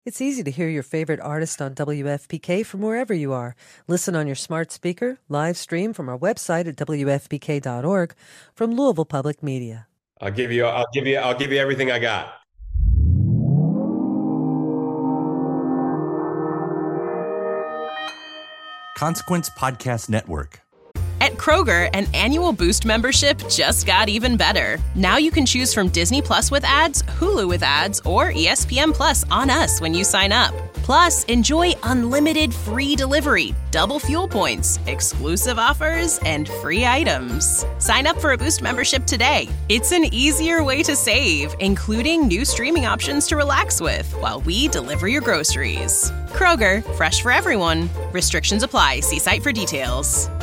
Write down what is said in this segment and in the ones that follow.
It's easy to hear your favorite artist on WFPK from wherever you are. Listen on your smart speaker, live stream from our website at WFPK.org from Louisville Public Media. I'll give you everything I got. Consequence Podcast Network. At Kroger, an annual Boost membership just got even better. Now you can choose from Disney Plus with ads, Hulu with ads, or ESPN Plus on us when you sign up. Plus, enjoy unlimited free delivery, double fuel points, exclusive offers, and free items. Sign up for a Boost membership today. It's an easier way to save, including new streaming options to relax with while we deliver your groceries. Kroger, fresh for everyone. Restrictions apply. See site for details.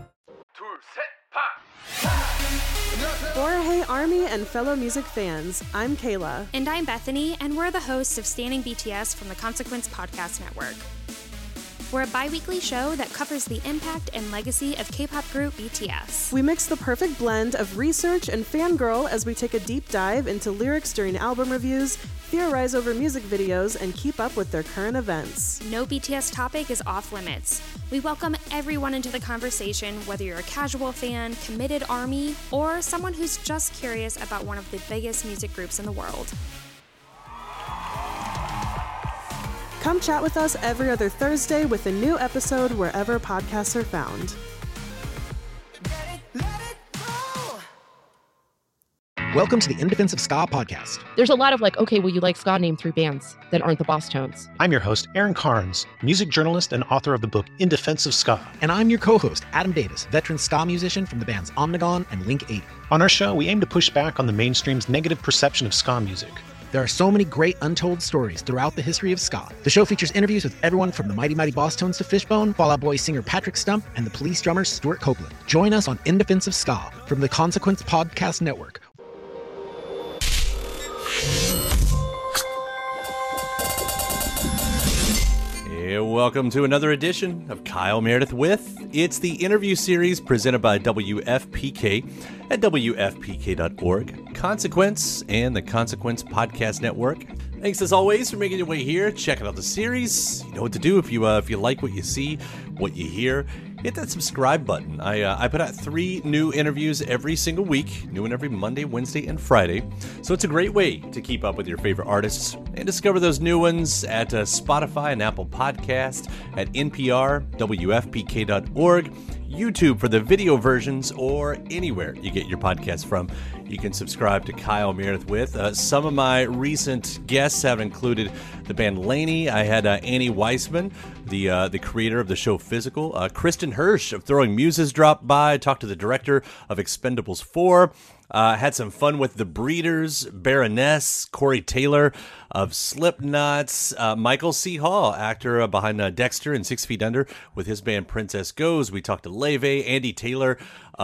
Hey Army and fellow music fans, I'm Kayla. And I'm Bethany, and we're the hosts of Standing BTS from the Consequence Podcast Network. We're a bi-weekly show that covers the impact and legacy of K-pop group BTS. We mix the perfect blend of research and fangirl as we take a deep dive into lyrics during album reviews, theorize over music videos, and keep up with their current events. No BTS topic is off limits. We welcome everyone into the conversation, whether you're a casual fan, committed ARMY, or someone who's just curious about one of the biggest music groups in the world. Come chat with us every other Thursday with a new episode wherever podcasts are found. Welcome to the In Defense of Ska podcast. There's a lot of okay, well, you like ska, name 3 bands that aren't the Boss Tones. I'm your host, Aaron Carnes, music journalist and author of the book In Defense of Ska. And I'm your co-host, Adam Davis, veteran ska musician from the bands Omnigone and Link 80. On our show, we aim to push back on the mainstream's negative perception of ska music. There are so many great untold stories throughout the history of ska. The show features interviews with everyone from the Mighty Mighty Boss Tones to Fishbone, Fall Out Boy singer Patrick Stump, and the Police drummer Stuart Copeland. Join us on In Defense of Ska from the Consequence Podcast Network. Hey, welcome to another edition of Kyle Meredith With. It's the interview series presented by WFPK at WFPK.org, Consequence, and the Consequence Podcast Network. Thanks as always for making your way here, checking out the series. You know what to do if you like what you see, what you hear. Hit that subscribe button. I put out 3 new interviews every single week, new one every Monday, Wednesday, and Friday. So it's a great way to keep up with your favorite artists and discover those new ones at Spotify and Apple Podcast, at NPR, WFPK.org, YouTube for the video versions, or anywhere you get your podcasts from. You can subscribe to Kyle Meredith With. Some of my recent guests have included the band Laney. I had Annie Weissman, the creator of the show Physical. Kristen Hirsch of Throwing Muses dropped by. Talked to the director of Expendables 4. Had some fun with The Breeders, Baroness, Corey Taylor of Slipknot, Michael C. Hall, actor behind Dexter and 6 Feet Under with his band Princess Goes. We talked to Leve, Andy Taylor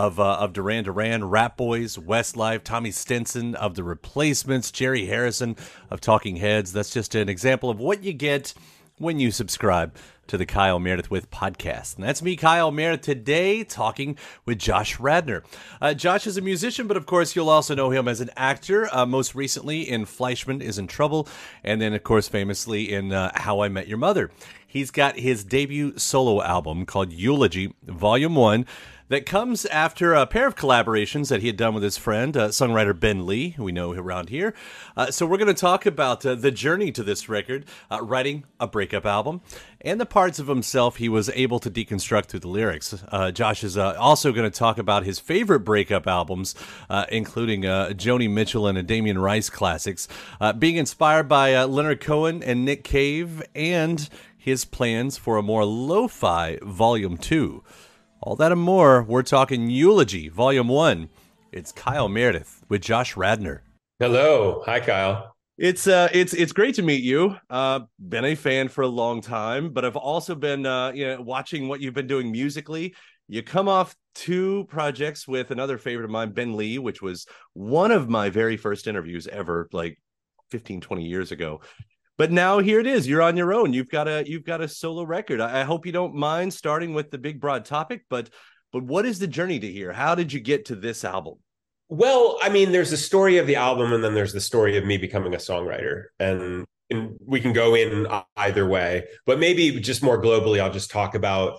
of Duran Duran, Rap Boys, Westlife, Tommy Stinson of The Replacements, Jerry Harrison of Talking Heads. That's just an example of what you get when you subscribe to the Kyle Meredith With podcast. And that's me, Kyle Meredith, today talking with Josh Radnor. Josh is a musician, but of course you'll also know him as an actor, most recently in Fleischman is in Trouble, and then of course famously in How I Met Your Mother. He's got his debut solo album called Eulogy, Volume 1, that comes after a pair of collaborations that he had done with his friend, songwriter Ben Lee, who we know around here. So we're going to talk about the journey to this record, writing a breakup album, and the parts of himself he was able to deconstruct through the lyrics. Josh is also going to talk about his favorite breakup albums, including Joni Mitchell and Damien Rice classics, being inspired by Leonard Cohen and Nick Cave, and his plans for a more lo-fi Volume 2. All that and more, we're talking Eulogy, Volume 1. It's Kyle Meredith with Josh Radnor. Hello. Hi, Kyle. It's great to meet you. Been a fan for a long time, but I've also been watching what you've been doing musically. You come off 2 projects with another favorite of mine, Ben Lee, which was one of my very first interviews ever, like 15, 20 years ago. But now here it is. You're on your own. You've got a solo record. I hope you don't mind starting with the big broad topic, but what is the journey to here? How did you get to this album? Well, I mean, there's the story of the album, and then there's the story of me becoming a songwriter. And we can go in either way, but maybe just more globally, I'll just talk about,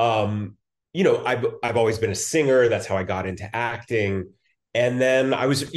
I've always been a singer. That's how I got into acting. And then I've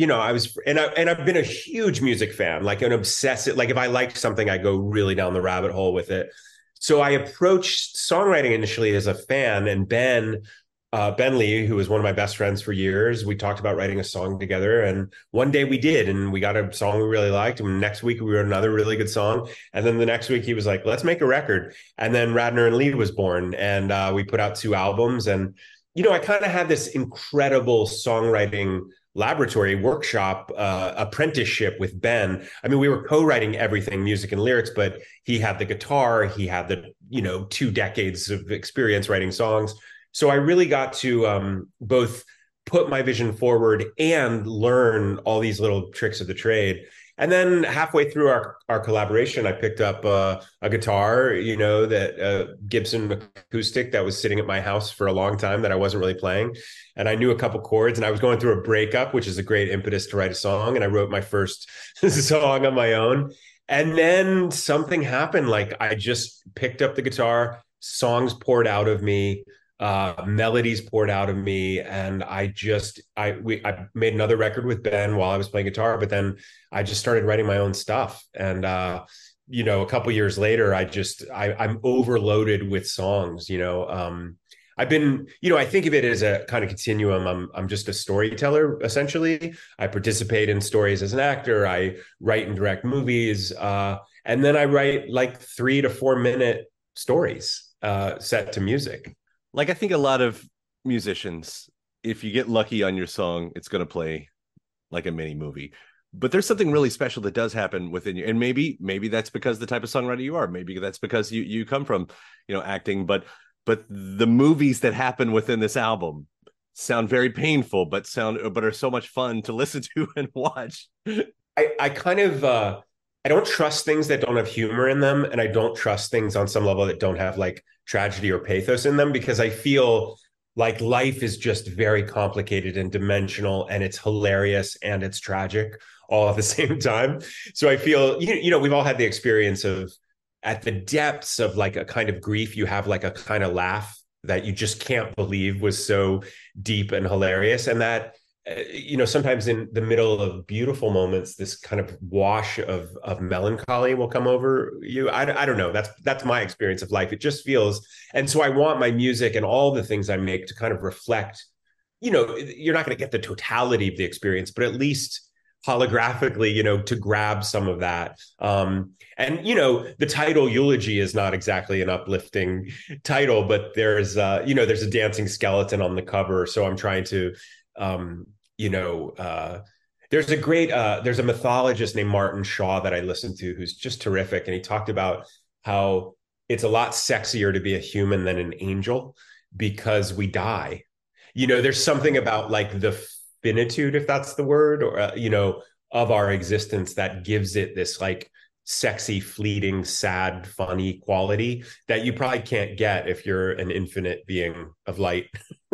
been a huge music fan, like an obsessive, like if I liked something, I go really down the rabbit hole with it. So I approached songwriting initially as a fan, and Ben Lee, who was one of my best friends for years, we talked about writing a song together. And one day we did, and we got a song we really liked. And next week we wrote another really good song. And then the next week he was like, let's make a record. And then Radner and Lee was born, and we put out 2 albums. And, I kind of had this incredible songwriting laboratory workshop apprenticeship with Ben. I mean, we were co-writing everything, music and lyrics, but he had the guitar, he had the 2 decades of experience writing songs. So I really got to both put my vision forward and learn all these little tricks of the trade. And then halfway through our collaboration, I picked up a guitar, that Gibson acoustic that was sitting at my house for a long time that I wasn't really playing. And I knew a couple chords, and I was going through a breakup, which is a great impetus to write a song. And I wrote my first song on my own. And then something happened. Like I just picked up the guitar, songs poured out of me. Melodies poured out of me, and I made another record with Ben while I was playing guitar, but then I just started writing my own stuff. And a couple years later, I'm overloaded with songs. I've been, I think of it as a kind of continuum. I'm just a storyteller, essentially. I participate in stories as an actor. I write and direct movies, and then I write like 3 to 4 minute stories set to music. Like, I think a lot of musicians, if you get lucky on your song, it's going to play like a mini movie. But there's something really special that does happen within you. And maybe that's because the type of songwriter you are. Maybe that's because you come from, acting. But the movies that happen within this album sound very painful, but are so much fun to listen to and watch. I kind of I don't trust things that don't have humor in them, and I don't trust things on some level that don't have like tragedy or pathos in them, because I feel like life is just very complicated and dimensional, and it's hilarious and it's tragic all at the same time. So I feel, we've all had the experience of, at the depths of like a kind of grief, you have like a kind of laugh that you just can't believe was so deep and hilarious. And that, sometimes in the middle of beautiful moments, this kind of wash of melancholy will come over you. I don't know. That's my experience of life. It just feels, and so I want my music and all the things I make to kind of reflect, you're not going to get the totality of the experience, but at least holographically, to grab some of that. And the title Eulogy is not exactly an uplifting title, but there's a dancing skeleton on the cover. So I'm trying to, there's a mythologist named Martin Shaw that I listened to, who's just terrific. And he talked about how it's a lot sexier to be a human than an angel because we die. There's something about like the finitude, if that's the word, or, of our existence that gives it this like sexy, fleeting, sad, funny quality that you probably can't get if you're an infinite being of light.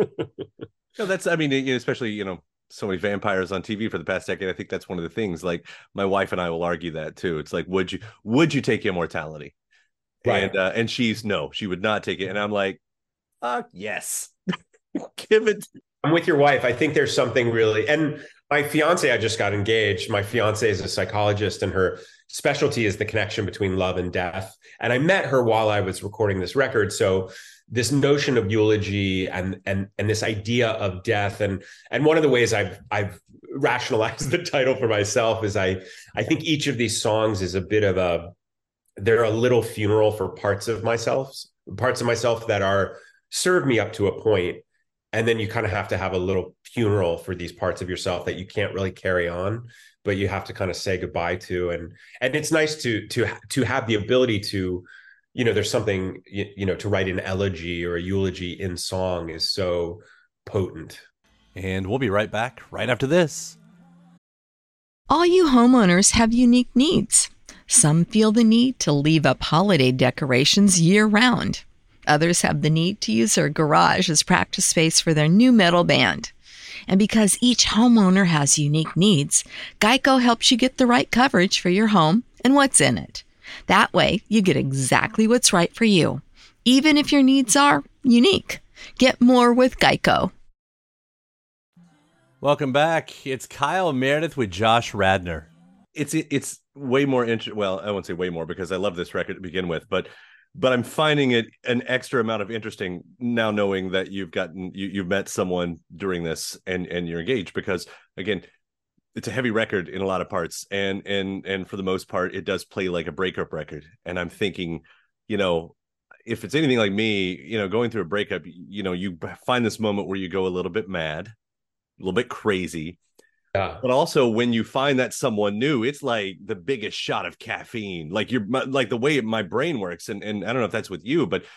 Especially, so many vampires on TV for the past decade. I think that's one of the things. Like my wife and I will argue that too. It's like, would you take immortality? Right. And she would not take it. And I'm like, yes, give it. I'm with your wife. I think there's something really, and my fiance, I just got engaged. My fiance is a psychologist, and her specialty is the connection between love and death. And I met her while I was recording this record. So this notion of eulogy and this idea of death, and one of the ways I've rationalized the title for myself is I think each of these songs is a bit of they're a little funeral for parts of myself that serve me up to a point. And then you kind of have to have a little funeral for these parts of yourself that you can't really carry on, but you have to kind of say goodbye to. And it's nice to have the ability to, there's something, to write an elegy or a eulogy in song is so potent. And we'll be right back right after this. All you homeowners have unique needs. Some feel the need to leave up holiday decorations year-round. Others have the need to use their garage as practice space for their new metal band. And because each homeowner has unique needs, Geico helps you get the right coverage for your home and what's in it. That way, you get exactly what's right for you, even if your needs are unique. Get more with Geico. Welcome back. It's Kyle Meredith with Josh Radnor. It's way more interesting. Well, I won't say way more because I love this record to begin with, but I'm finding it an extra amount of interesting now, knowing that you've met someone during this and you're engaged, because again, it's a heavy record in a lot of parts, and for the most part, it does play like a breakup record. And I'm thinking, if it's anything like me, going through a breakup, you find this moment where you go a little bit mad, a little bit crazy. Yeah. But also when you find that someone new, it's like the biggest shot of caffeine, like the way my brain works. And I don't know if that's with you, but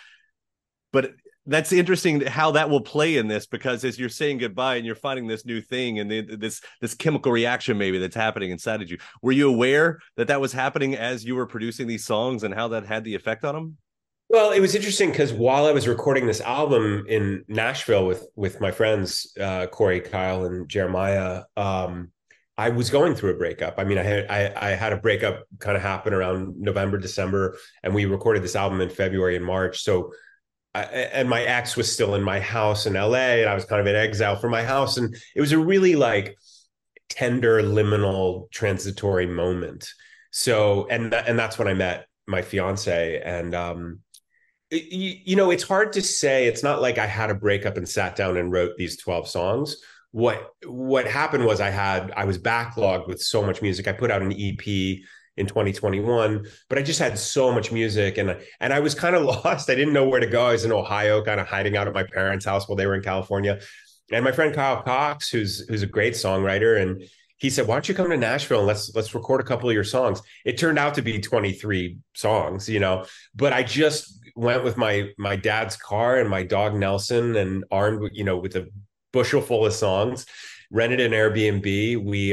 that's interesting how that will play in this, because as you're saying goodbye and you're finding this new thing and this chemical reaction maybe that's happening inside of you. Were you aware that was happening as you were producing these songs and how that had the effect on them? Well, it was interesting because while I was recording this album in Nashville with my friends, Corey, Kyle, and Jeremiah, I was going through a breakup. I mean, I had a breakup kind of happen around November, December, and we recorded this album in February and March. So, and my ex was still in my house in LA, and I was kind of in exile from my house. And it was a really like tender, liminal, transitory moment. So, and that's when I met my fiance. And, it's hard to say. It's not like I had a breakup and sat down and wrote these 12 songs. What happened was I was backlogged with so much music. I put out an EP in 2021, but I just had so much music and I was kind of lost. I didn't know where to go. I was in Ohio, kind of hiding out at my parents' house while they were in California. And my friend Kyle Cox, who's a great songwriter, and he said, "Why don't you come to Nashville and let's record a couple of your songs?" It turned out to be 23 songs, but I just went with my dad's car and my dog Nelson, and armed with a bushel full of songs, rented an Airbnb. We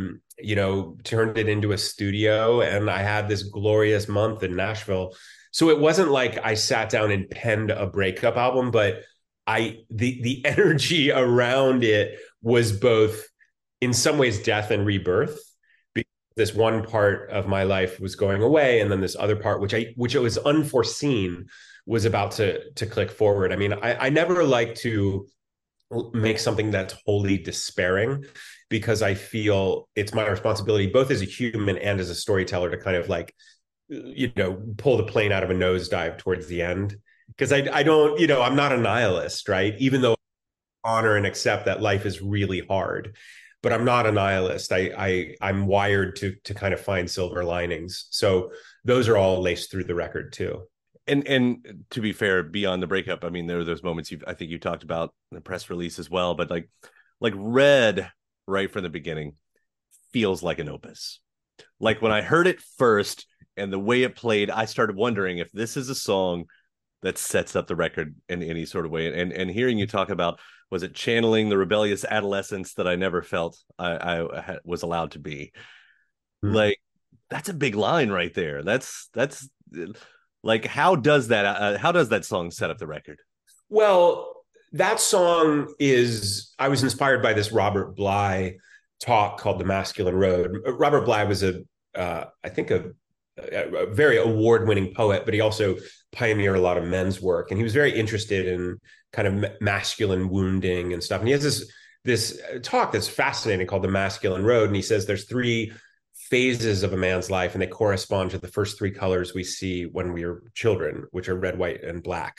turned it into a studio, and I had this glorious month in Nashville. So it wasn't like I sat down and penned a breakup album, but the energy around it was both in some ways death and rebirth. Because this one part of my life was going away, and then this other part, which it was unforeseen, was about to click forward. I mean, I never like to make something that's wholly despairing, because I feel it's my responsibility, both as a human and as a storyteller, to kind of like, pull the plane out of a nosedive towards the end. Because I don't, I'm not a nihilist, right? Even though I honor and accept that life is really hard, but I'm not a nihilist. I'm wired to kind of find silver linings. So those are all laced through the record too. And to be fair, beyond the breakup, I mean, there were those moments I think you talked about in the press release as well, but like Red, right from the beginning, feels like an opus. Like when I heard it first and the way it played, I started wondering if this is a song that sets up the record in any sort of way. And hearing you talk about, was it channeling the rebellious adolescence that I never felt I was allowed to be? Mm-hmm. Like, that's a big line right there. That's like, how does that song set up the record? Well, that song I was inspired by this Robert Bly talk called The Masculine Road. Robert Bly was I think a very award-winning poet, but he also pioneered a lot of men's work. And he was very interested in kind of masculine wounding and stuff. And he has this talk that's fascinating called The Masculine Road. And he says there's 3 phases of a man's life, and they correspond to the first 3 colors we see when we are children, which are red, white, and black.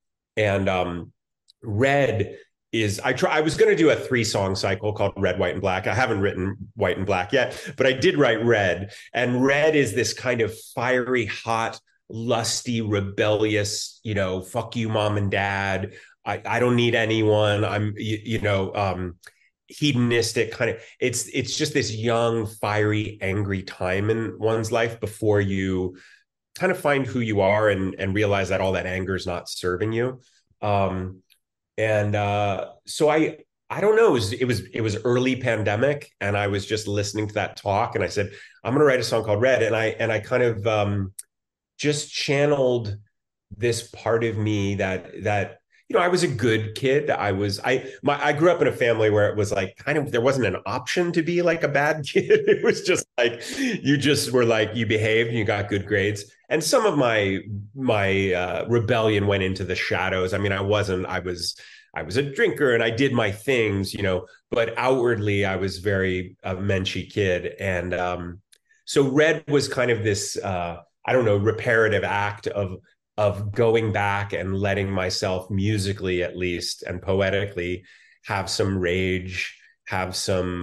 And red is, I was going to do a 3-song cycle called Red, White, and Black. I haven't written White and Black yet, but I did write Red. And red is this kind of fiery, hot, lusty, rebellious, fuck you, mom and dad. I don't need anyone. I'm, hedonistic kind of, it's just this young, fiery, angry time in one's life before you kind of find who you are and realize that all that anger is not serving you. So I don't know, it was early pandemic, and I was just listening to that talk, and I said, I'm going to write a song called Red. And I kind of just channeled this part of me that I was a good kid. I grew up in a family where it was like kind of there wasn't an option to be like a bad kid. It was just like you just were like you behaved and you got good grades. And some of my rebellion went into the shadows. I mean, I was a drinker and I did my things, but outwardly I was very a menschy kid. And so Red was kind of this I don't know, reparative act of going back and letting myself musically, at least, and poetically have some rage, have some,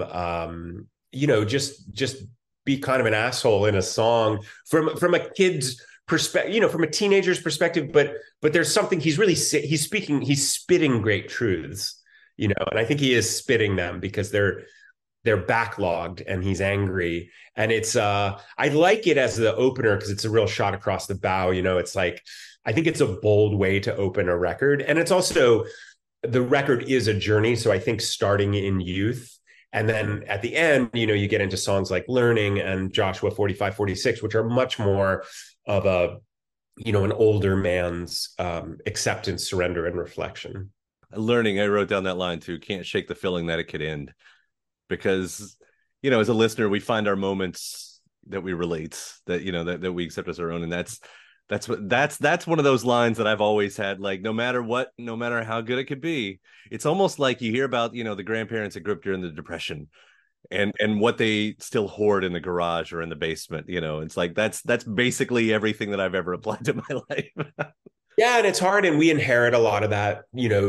just be kind of an asshole in a song from a kid's perspective, from a teenager's perspective. But there's something he's spitting great truths, and I think he is spitting them because they're backlogged and he's angry. And it's I like it as the opener because it's a real shot across the bow. It's like, I think it's a bold way to open a record. And it's also, the record is a journey. So I think starting in youth and then at the end, you get into songs like Learning and Joshua 45, 46, which are much more of an older man's acceptance, surrender, and reflection. Learning, I wrote down that line too, can't shake the feeling that it could end. Because, as a listener, we find our moments that we relate, that, that we accept as our own. And that's one of those lines that I've always had, like, no matter how good it could be, it's almost like you hear about, the grandparents that grew up during the Depression and what they still hoard in the garage or in the basement. It's like, that's basically everything that I've ever applied to my life. Yeah. And it's hard. And we inherit a lot of that,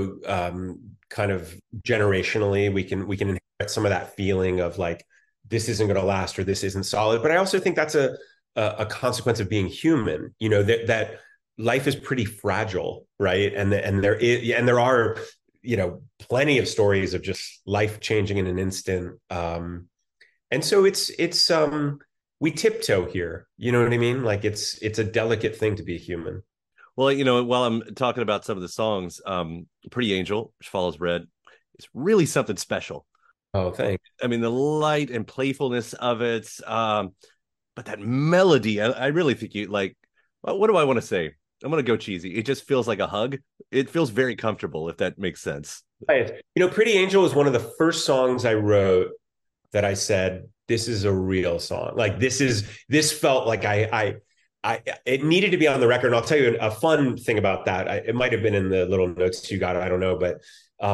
kind of generationally. We can inherit some of that feeling of like, this isn't going to last or this isn't solid. But I also think that's a consequence of being human, that life is pretty fragile, right? And there are, plenty of stories of just life changing in an instant. And so it's we tiptoe here, you know what I mean? Like it's a delicate thing to be human. Well, while I'm talking about some of the songs, Pretty Angel, which follows Red, is really something special. Oh, thanks. I mean, the light and playfulness of it, but that melody, I really think you like, what do I want to say? I'm going to go cheesy. It just feels like a hug. It feels very comfortable, if that makes sense. Right. Pretty Angel was one of the first songs I wrote that I said, this is a real song. Like this felt like it needed to be on the record. And I'll tell you a fun thing about that. It might have been in the little notes you got. I don't know, but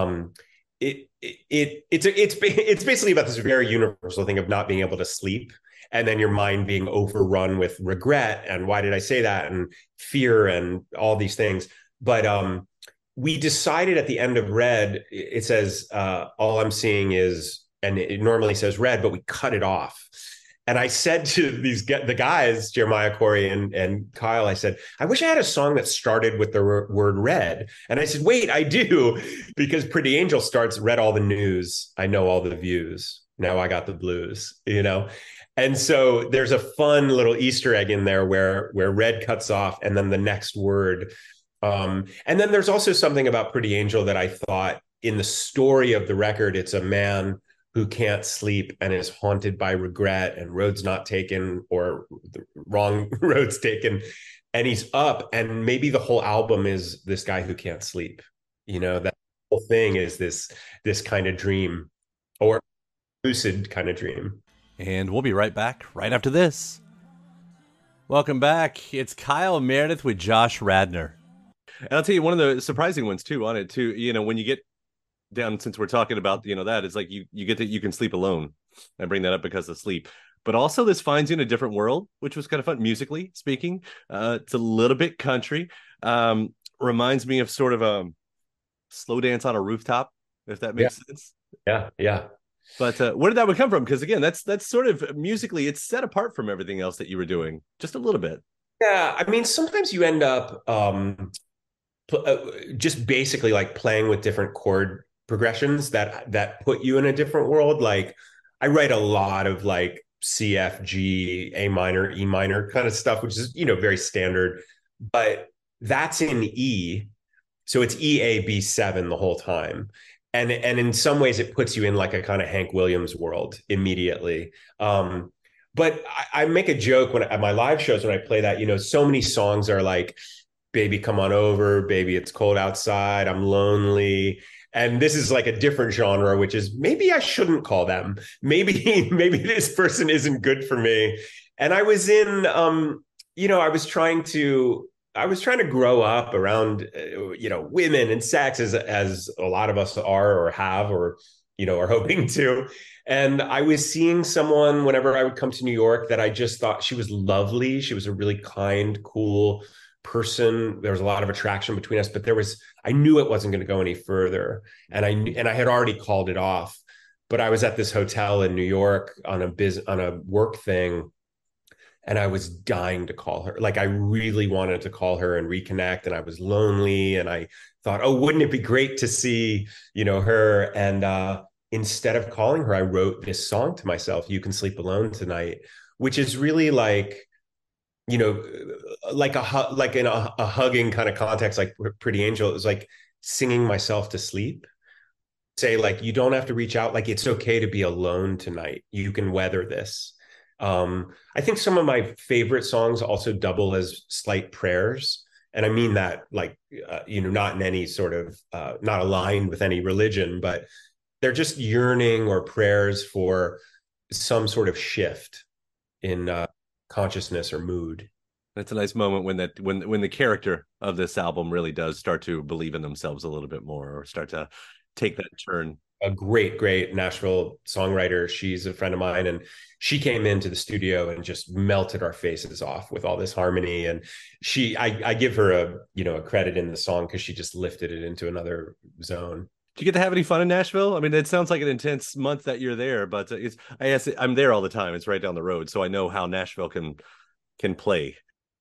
it's basically about this very universal thing of not being able to sleep, and then your mind being overrun with regret and why did I say that and fear and all these things. But we decided at the end of Red, it says all I'm seeing is, and it normally says Red, but we cut it off. And I said to the guys, Jeremiah, Corey, and Kyle, I said, I wish I had a song that started with the word red. And I said, wait, I do, because Pretty Angel starts, read all the news. I know all the views. Now I got the blues, And so there's a fun little Easter egg in there where red cuts off and then the next word. And then there's also something about Pretty Angel that I thought in the story of the record, it's a man who can't sleep and is haunted by regret and roads not taken or the wrong roads taken. And he's up, and maybe the whole album is this guy who can't sleep. That whole thing is this kind of dream or lucid kind of dream. And we'll be right back right after this. Welcome back. It's Kyle Meredith with Josh Radnor. And I'll tell you one of the surprising ones too on it too. When you get down, since we're talking about that, it's like you get that you can sleep alone. I bring that up because of sleep, but also this finds you in a different world, which was kind of fun musically speaking. It's a little bit country, reminds me of sort of a slow dance on a rooftop, if that makes sense. Yeah. But where did that one come from? Because again, that's sort of musically, it's set apart from everything else that you were doing just a little bit. Yeah, I mean, sometimes you end up just basically like playing with different chord progressions that put you in a different world. Like I write a lot of like C, F, G, A minor, E minor kind of stuff, which is, very standard, but that's in E. So it's E, A, B, 7 the whole time. And in some ways it puts you in like a kind of Hank Williams world immediately. But I make a joke at my live shows when I play that, so many songs are like, Baby, come on over, baby, it's cold outside, I'm lonely. And this is like a different genre, which is maybe I shouldn't call them. Maybe this person isn't good for me. And I was in, I was trying to grow up around, women and sex as a lot of us are or have or, are hoping to. And I was seeing someone whenever I would come to New York that I just thought she was lovely. She was a really kind, cool person. There was a lot of attraction between us, but I knew it wasn't going to go any further. And I had already called it off, but I was at this hotel in New York on a work thing. And I was dying to call her. Like I really wanted to call her and reconnect. And I was lonely. And I thought, oh, wouldn't it be great to see, her? And instead of calling her, I wrote this song to myself, You Can Sleep Alone Tonight, which is really like, like in a hugging kind of context, like Pretty Angel. It was like singing myself to sleep. Say like, you don't have to reach out. Like, it's okay to be alone tonight. You can weather this. I think some of my favorite songs also double as slight prayers. And I mean that like, not in any sort of, not aligned with any religion, but they're just yearning or prayers for some sort of shift in consciousness or mood. That's a nice moment when the character of this album really does start to believe in themselves a little bit more or start to take that turn. A great Nashville songwriter. She's a friend of mine, and she came into the studio and just melted our faces off with all this harmony. And I give her a credit in the song because she just lifted it into another zone. Do you get to have any fun in Nashville? I mean, it sounds like an intense month that you're there, but I guess I'm there all the time. It's right down the road, so I know how Nashville can play.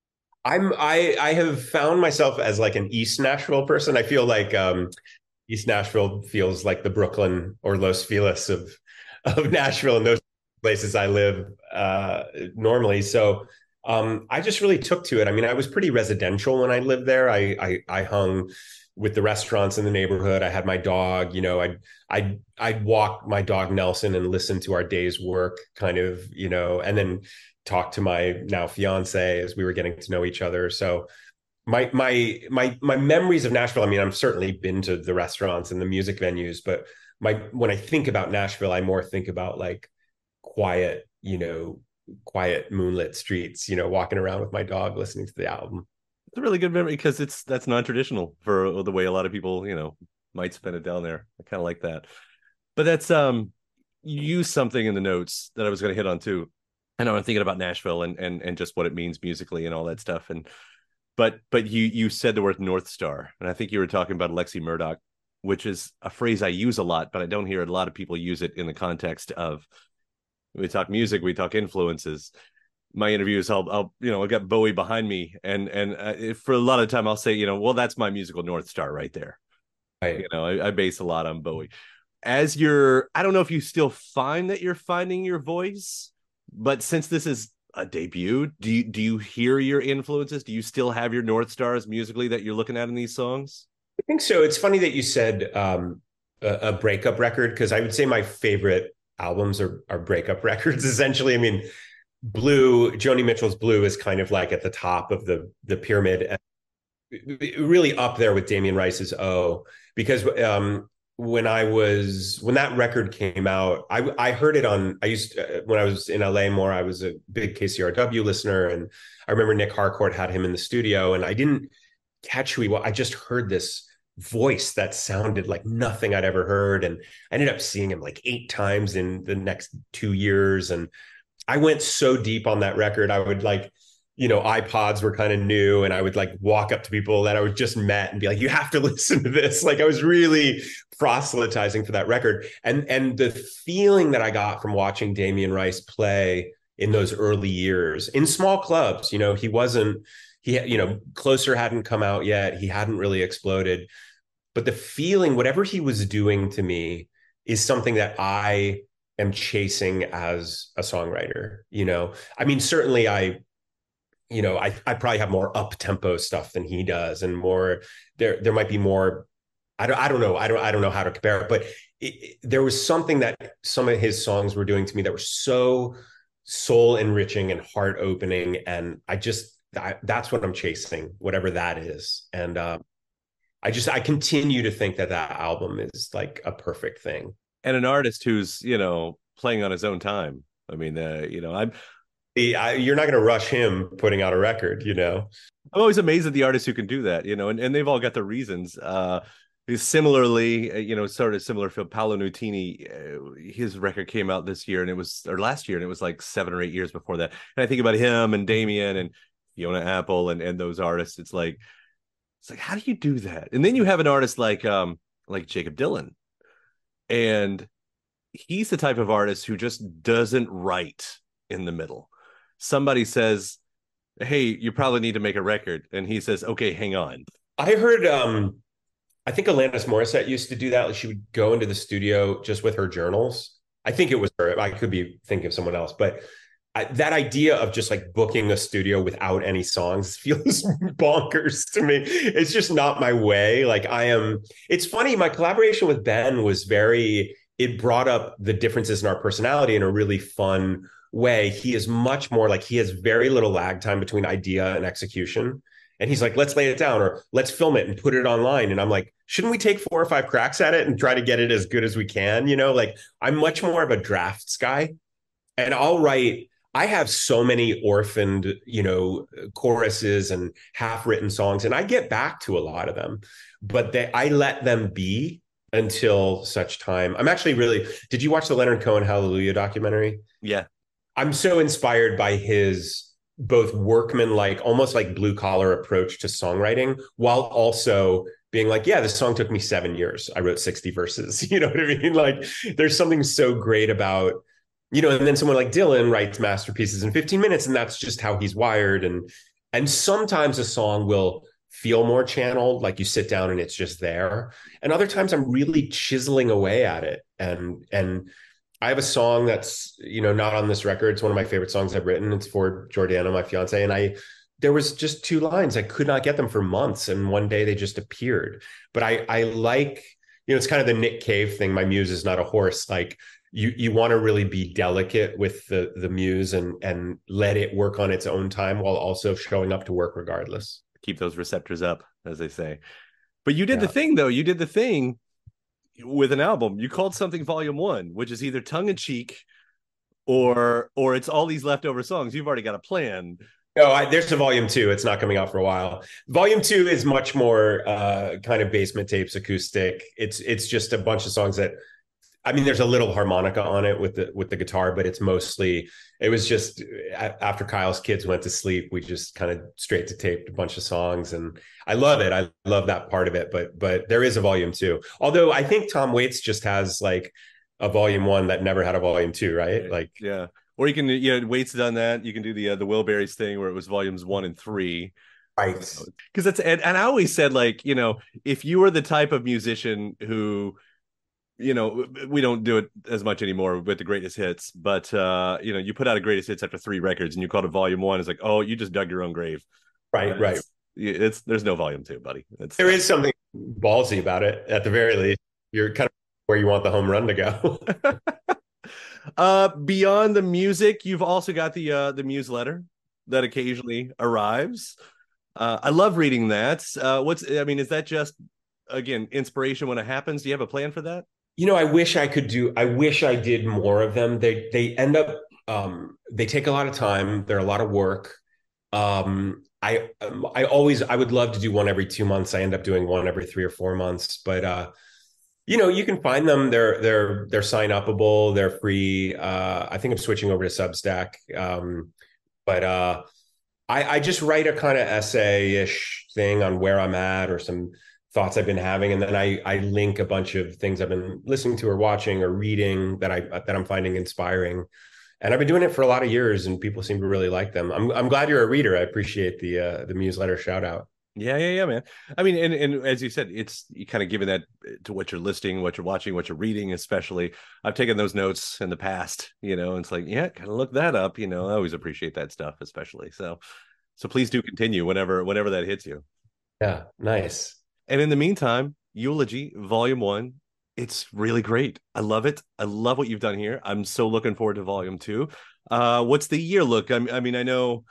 I have found myself as like an East Nashville person. I feel like East Nashville feels like the Brooklyn or Los Feliz of Nashville and those places I live normally. So I just really took to it. I mean, I was pretty residential when I lived there. I hung with the restaurants in the neighborhood. I had my dog, I'd walk my dog Nelson and listen to our day's work kind of, and then talk to my now fiance as we were getting to know each other. So my memories of Nashville, I mean, I've certainly been to the restaurants and the music venues, but when I think about Nashville, I more think about like quiet moonlit streets, walking around with my dog, listening to the album. It's a really good memory because that's non-traditional for the way a lot of people, might spend it down there. I kind of like that. But that's you used something in the notes that I was going to hit on too. I know I'm thinking about Nashville and just what it means musically and all that stuff. But you said the word North Star, and I think you were talking about Alexi Murdoch, which is a phrase I use a lot, but I don't hear a lot of people use it in the context of we talk music, we talk influences. My interviews, I've got Bowie behind me, and for a lot of time I'll say, well, that's my musical North Star right there. Right. I base a lot on Bowie. I don't know if you still find that you're finding your voice, but since this is a debut, do you hear your influences? Do you still have your North Stars musically that you're looking at in these songs? I think so. It's funny that you said a breakup record, because I would say my favorite albums are breakup records, essentially. I mean, Joni Mitchell's Blue is kind of like at the top of the pyramid, really up there with Damien Rice's O, because when that record came out, I heard it on, when I was in LA more, I was a big KCRW listener, and I remember Nick Harcourt had him in the studio, and I didn't catch who he was. I just heard this voice that sounded like nothing I'd ever heard, and I ended up seeing him like 8 times in the next 2 years, and I went so deep on that record. I would iPods were kind of new, and I would like walk up to people that I would just met and be like, you have to listen to this. Like I was really proselytizing for that record. And the feeling that I got from watching Damien Rice play in those early years in small clubs, Closer hadn't come out yet. He hadn't really exploded, but the feeling, whatever he was doing to me, is something that I am chasing as a songwriter. I mean, certainly I probably have more up-tempo stuff than he does, and more there might be more. I don't know how to compare it, but there was something that some of his songs were doing to me that were so soul enriching and heart opening, and that's what I'm chasing, whatever that is. And I continue to think that album is like a perfect thing. And an artist who's, playing on his own time. I mean, you're not going to rush him putting out a record, I'm always amazed at the artists who can do that, and they've all got their reasons. Similarly, sort of similar for Paolo Nutini, his record came out last year, and it was like 7 or 8 years before that. And I think about him and Damien and Fiona Apple and those artists. It's like, how do you do that? And then you have an artist like Jakob Dylan, and he's the type of artist who just doesn't write in the middle. Somebody says, hey, you probably need to make a record, and he says, okay, hang on. I heard I think Alanis Morissette used to do that. She would go into the studio just with her journals. I think it was her. I could be thinking of someone else, but that idea of just like booking a studio without any songs feels bonkers to me. It's just not my way. It's funny. My collaboration with Ben was it brought up the differences in our personality in a really fun way. He is much more he has very little lag time between idea and execution. And he's like, let's lay it down, or let's film it and put it online. And I'm like, shouldn't we take 4 or 5 cracks at it and try to get it as good as we can? I'm much more of a drafts guy, and I'll write. I have so many orphaned, choruses and half-written songs, and I get back to a lot of them, but I let them be until such time. I'm actually did you watch the Leonard Cohen Hallelujah documentary? Yeah. I'm so inspired by his both workman-like, almost like blue-collar approach to songwriting, while also being like, yeah, this song took me 7 years. I wrote 60 verses. You know what I mean? There's something so great about, and then someone like Dylan writes masterpieces in 15 minutes, and that's just how he's wired. And sometimes a song will feel more channeled, like you sit down and it's just there. And other times I'm really chiseling away at it. And I have a song that's, not on this record. It's one of my favorite songs I've written. It's for Jordana, my fiance. And there was just 2 lines. I could not get them for months. And one day they just appeared. But I like, it's kind of the Nick Cave thing. My muse is not a horse. You want to really be delicate with the muse and let it work on its own time while also showing up to work regardless. Keep those receptors up, as they say. But you did the thing, though. You did the thing with an album. You called something Volume 1, which is either tongue-in-cheek or it's all these leftover songs. You've already got a plan. No, there's a Volume 2. It's not coming out for a while. Volume 2 is much more kind of basement tapes, acoustic. It's just a bunch of songs that, there's a little harmonica on it with the guitar, but it was just after Kyle's kids went to sleep, we just kind of straight to taped a bunch of songs, and I love it. I love that part of it, but there is a Volume 2. Although I think Tom Waits just has a Volume 1 that never had a Volume 2, right? Yeah. Or you can, Waits done that. You can do the Wilburys thing where it was Volumes 1 and 3. Right. Because that's, and I always said, if you were the type of musician who, we don't do it as much anymore with the greatest hits, but you put out a greatest hits after 3 records and you called it Volume 1. It's like, oh, you just dug your own grave. Right. There's no Volume 2, buddy. There is something ballsy about it. At the very least, you're kind of where you want the home run to go. Beyond the music, you've also got the newsletter that occasionally arrives. I love reading that. Is that just, again, inspiration when it happens? Do you have a plan for that? I wish I did more of them. They end up, they take a lot of time. They're a lot of work. I would love to do one every 2 months. I end up doing one every 3 or 4 months, but, you can find them. They're sign upable. They're free. I think I'm switching over to Substack. But I just write a kind of essay-ish thing on where I'm at or some thoughts I've been having, and then I link a bunch of things I've been listening to or watching or reading that I'm finding inspiring. And I've been doing it for a lot of years, and people seem to really like them. I'm glad you're a reader. I appreciate the newsletter shout out. Yeah, man. And as you said, it's you kind of giving that to what you're listening, what you're watching, what you're reading, especially. I've taken those notes in the past, and it's like, yeah, kind of look that up. I always appreciate that stuff, especially. So please do continue whenever that hits you. Yeah, nice. And in the meantime, Eulogy, Volume 1, it's really great. I love it. I love what you've done here. I'm so looking forward to Volume 2. What's the year look? I know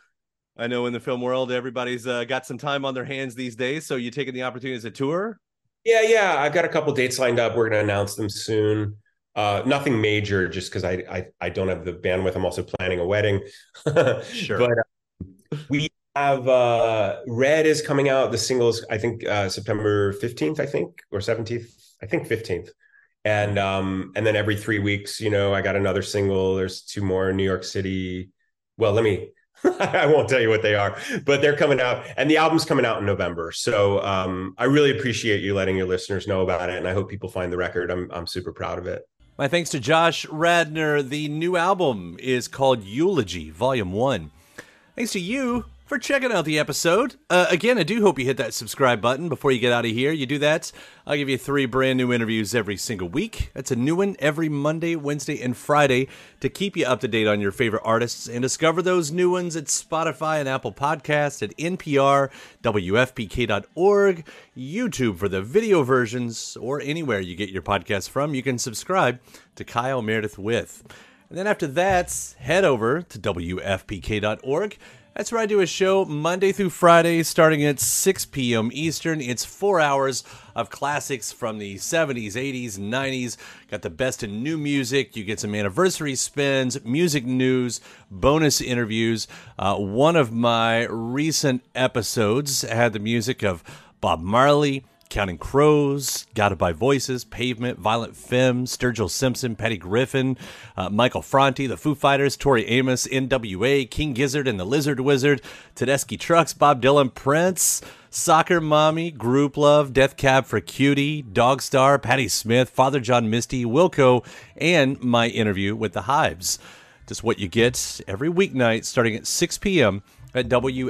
I know in the film world, everybody's got some time on their hands these days. So you taking the opportunity as a tour? Yeah. I've got a couple dates lined up. We're going to announce them soon. Nothing major, just because I don't have the bandwidth. I'm also planning a wedding. Sure. But we have Red is coming out. The singles, I think September 15th, I think, or 17th. I think 15th. And then every 3 weeks, I got another single. There's 2 more in New York City. Well, I won't tell you what they are, but they're coming out, and the album's coming out in November. So I really appreciate you letting your listeners know about it, and I hope people find the record. I'm super proud of it. My thanks to Josh Radnor. The new album is called Eulogy, Volume 1. Thanks to you for checking out the episode. Again, I do hope you hit that subscribe button before you get out of here. You do that, I'll give you 3 brand new interviews every single week. That's a new one every Monday, Wednesday, and Friday to keep you up to date on your favorite artists, and discover those new ones at Spotify and Apple Podcasts, at NPR, WFPK.org, YouTube for the video versions, or anywhere you get your podcasts from. You can subscribe to Kyle Meredith With. And then after that, head over to WFPK.org. That's where I do a show Monday through Friday starting at 6 p.m. Eastern. It's 4 hours of classics from the 70s, 80s, 90s. Got the best in new music. You get some anniversary spins, music news, bonus interviews. One of my recent episodes had the music of Bob Marley, Counting Crows, Guided by Voices, Pavement, Violent Femmes, Sturgill Simpson, Patty Griffin, Michael Franti, the Foo Fighters, Tori Amos, NWA, King Gizzard and the Lizard Wizard, Tedeschi Trucks, Bob Dylan, Prince, Soccer Mommy, Group Love, Death Cab for Cutie, Dogstar, Patti Smith, Father John Misty, Wilco, and my interview with the Hives. Just what you get every weeknight starting at 6 p.m. at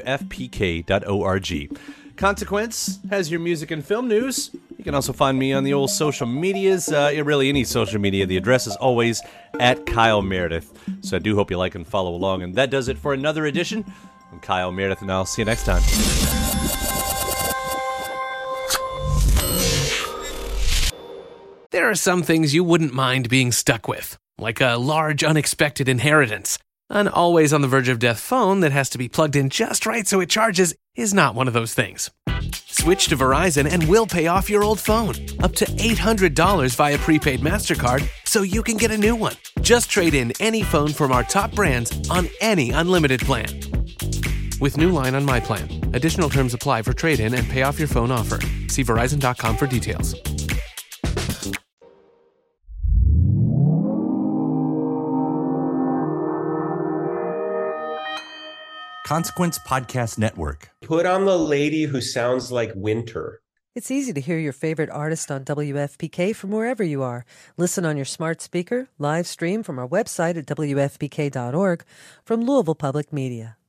WFPK.org. Consequence has your music and film news. You can also find me on the old social medias, really any social media. The address is always at Kyle Meredith. So I do hope you like and follow along. And that does it for another edition. I'm Kyle Meredith, and I'll see you next time. There are some things you wouldn't mind being stuck with, like a large unexpected inheritance. An always on the verge of death phone that has to be plugged in just right so it charges is not one of those things. Switch to Verizon and we'll pay off your old phone. Up to $800 via prepaid MasterCard so you can get a new one. Just trade in any phone from our top brands on any unlimited plan. With new line on My Plan. Additional terms apply for trade-in and pay off your phone offer. See Verizon.com for details. Consequence Podcast Network. Put on the lady who sounds like winter. It's easy to hear your favorite artist on WFPK from wherever you are. Listen on your smart speaker, live stream from our website at WFPK.org, from Louisville Public Media.